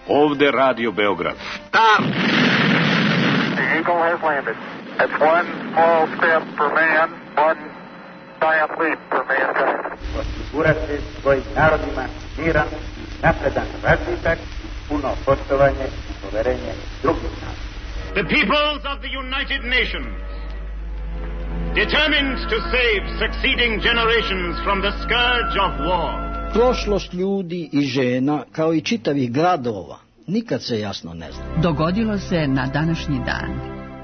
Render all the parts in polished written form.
Ovde Radio Beograd. Start! The Eagle has landed. It's one small step for man, one giant leap for mankind. Osigurati svojim narodima miran, napredan razvitak, puno poštovanje i poverenje drugih naroda. The peoples of the United Nations, determined to save succeeding generations from the scourge of war. Prošlost ljudi i žena, kao i čitavih gradova, nikad se jasno ne zna. Dogodilo se na današnji dan.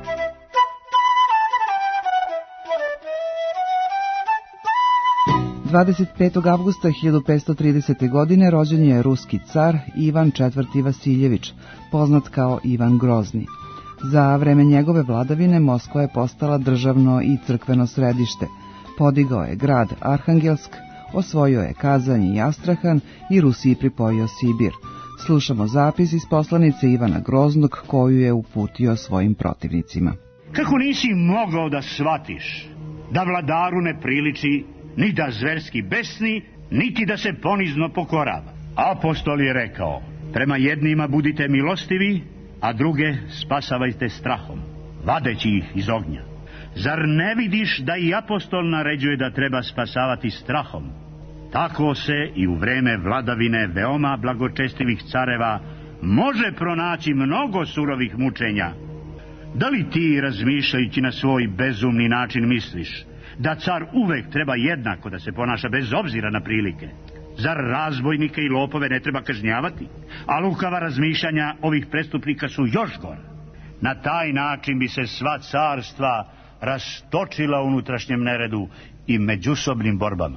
...25. avgusta 1530. godine rođen je ruski car Ivan IV. Vasiljević, poznat kao Ivan Grozni. Za vreme njegove vladavine Moskva je postala državno i crkveno središte. Podigao je grad Arhangelsk, osvojio je Kazanj i Astrahan i Rusiji pripojio Sibir. Slušamo zapis iz poslanice Ivana Groznog koju je uputio svojim protivnicima. Kako nisi mogao da shvatiš da vladaru ne priliči ni da zverski besni, niti da se ponizno pokorava? Apostol je rekao, prema jednima budite milostivi, a druge spasavajte strahom, vadeći ih iz ognja. Zar ne vidiš da i apostol naređuje da treba spasavati strahom? Tako se i u vreme vladavine veoma blagočestivih careva može pronaći mnogo surovih mučenja. Da li ti, razmišljajući na svoj bezumni način, misliš da car uvek treba jednako da se ponaša bez obzira na prilike? Zar razbojnike i lopove ne treba kažnjavati? A lukava razmišljanja ovih prestupnika su još gore. Na taj način bi se sva carstva rastočila u unutrašnjem neredu i međusobnim borbama.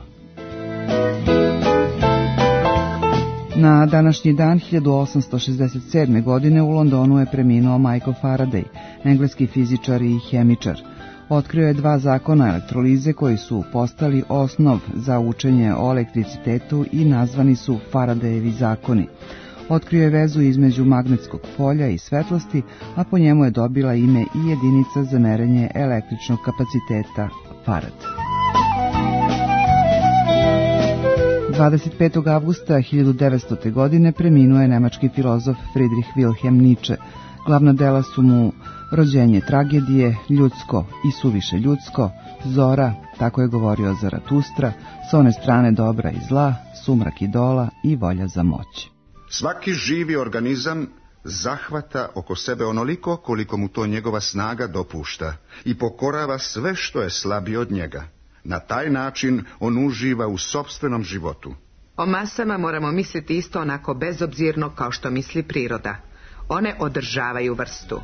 Na današnji dan 1867. godine u Londonu je preminuo Michael Faraday, engleski fizičar i hemičar. Otkrio je 2 zakona elektrolize koji su postali osnov za učenje o elektricitetu i nazvani su Faradayevi zakoni. Otkrio je vezu između magnetskog polja i svetlosti, a po njemu je dobila ime i jedinica za merenje električnog kapaciteta Farad. 25. avgusta 1900. godine preminuo je nemački filozof Friedrich Wilhelm Nietzsche. Glavna dela su mu Rođenje tragedije, Ljudsko i suviše ljudsko, Zora, tako je govorio Zaratustra, S one strane dobra i zla, Sumrak idola i Volja za moć. Svaki živi organizam zahvata oko sebe onoliko koliko mu to njegova snaga dopušta i pokorava sve što je slabije od njega. Na taj način on uživa u sopstvenom životu. O masama moramo misliti isto onako bezobzirno kao što misli priroda. One održavaju vrstu.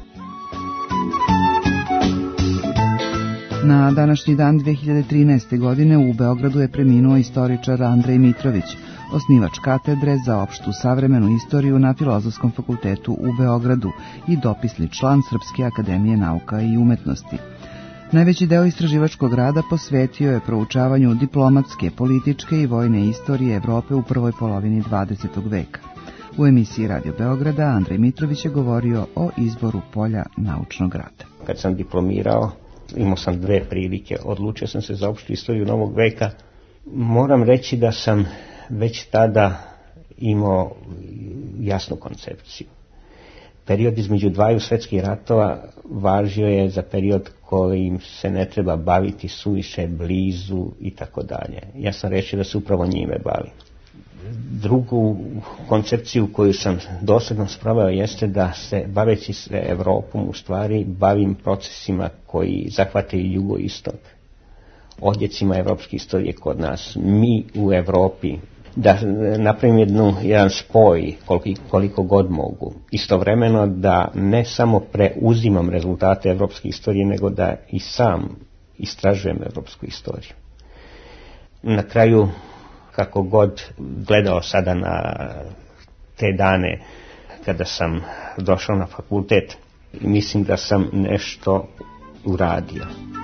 Na današnji dan 2013. godine u Beogradu je preminuo istoričar Andrej Mitrović, osnivač katedre za opštu savremenu istoriju na Filozofskom fakultetu u Beogradu i dopisni član Srpske akademije nauka i umetnosti. Najveći deo istraživačkog rada posvetio je proučavanju diplomatske, političke i vojne istorije Evrope u prvoj polovini 20. veka. U emisiji Radio Beograda Andrej Mitrović je govorio o izboru polja naučnog rada. Kad sam diplomirao, imao sam 2 prilike, odlučio sam se za opštu istoriju novog veka. Moram reći da sam već tada imao jasnu koncepciju. Period između 2 svetskih ratova važio je za period kojim se ne treba baviti suviše blizu i tako dalje. Ja sam rečio da se upravo njime bavim. Drugu koncepciju koju sam dosljedno sproveo jeste da se, baveći se Evropom, u stvari bavim procesima koji zahvataju jugoistok, odjecima evropske istorije kod nas. Mi u Evropi, da napravim jedan spoj koliko god mogu. Istovremeno da ne samo preuzimam rezultate evropske istorije, nego da i sam istražujem evropsku istoriju. Na kraju, kako god gledao sada na te dane kada sam došao na fakultet, mislim da sam nešto uradio.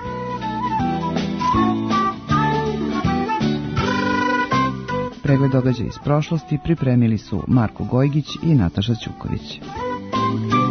Pregled događaja iz prošlosti pripremili su Marko Gojgić i Nataša Ćuković.